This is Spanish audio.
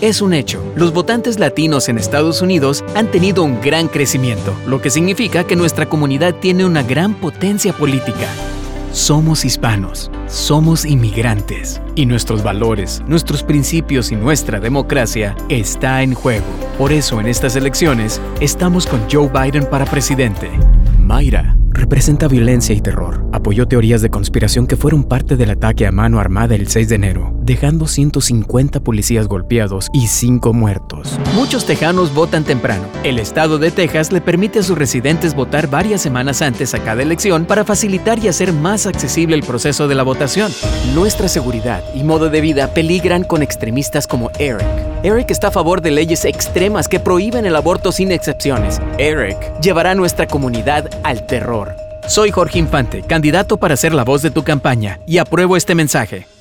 Es un hecho, los votantes latinos en Estados Unidos han tenido un gran crecimiento, lo que significa que nuestra comunidad tiene una gran potencia política. Somos hispanos, somos inmigrantes, y nuestros valores, nuestros principios y nuestra democracia está en juego. Por eso en estas elecciones estamos con Joe Biden para presidente. Mayra representa violencia y terror. Apoyó teorías de conspiración que fueron parte del ataque a mano armada el 6 de enero, dejando 150 policías golpeados y 5 muertos. Muchos tejanos votan temprano. El estado de Texas le permite a sus residentes votar varias semanas antes a cada elección para facilitar y hacer más accesible el proceso de la votación. Nuestra seguridad y modo de vida peligran con extremistas como Eric. Eric está a favor de leyes extremas que prohíben el aborto sin excepciones. Eric llevará a nuestra comunidad al terror. Soy Jorge Infante, candidato para ser la voz de tu campaña, y apruebo este mensaje.